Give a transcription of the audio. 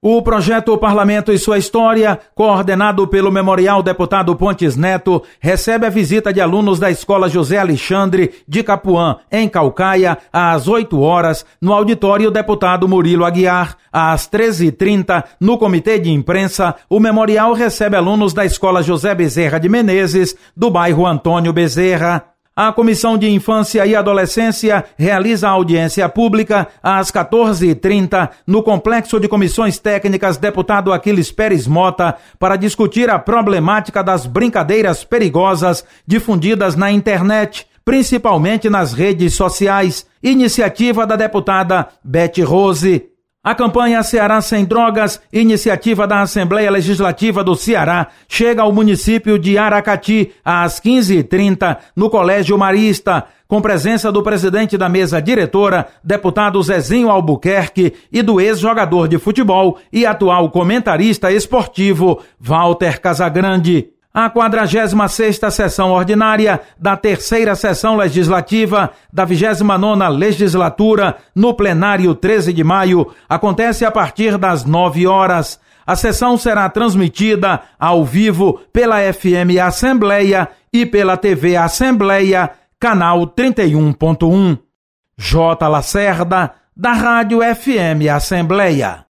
O projeto Parlamento e Sua História, coordenado pelo Memorial Deputado Pontes Neto, recebe a visita de alunos da Escola José Alexandre de Capuã, em Caucaia, às 8 horas, no auditório Deputado Murilo Aguiar. Às 13h30, no Comitê de Imprensa, o memorial recebe alunos da Escola José Bezerra de Menezes, do bairro Antônio Bezerra. A Comissão de Infância e Adolescência realiza a audiência pública às 14h30 no Complexo de Comissões Técnicas Deputado Aquiles Pérez Mota para discutir a problemática das brincadeiras perigosas difundidas na internet, principalmente nas redes sociais. Iniciativa da deputada Beth Rose. A campanha Ceará Sem Drogas, iniciativa da Assembleia Legislativa do Ceará, chega ao município de Aracati às 15h30 no Colégio Marista, com presença do presidente da mesa diretora, deputado Zezinho Albuquerque, e do ex-jogador de futebol e atual comentarista esportivo, Walter Casagrande. A 46ª sessão ordinária da terceira sessão legislativa da 29ª legislatura, no plenário 13 de maio, acontece a partir das 9 horas. A sessão será transmitida ao vivo pela FM Assembleia e pela TV Assembleia, canal 31.1. J. Lacerda, da Rádio FM Assembleia.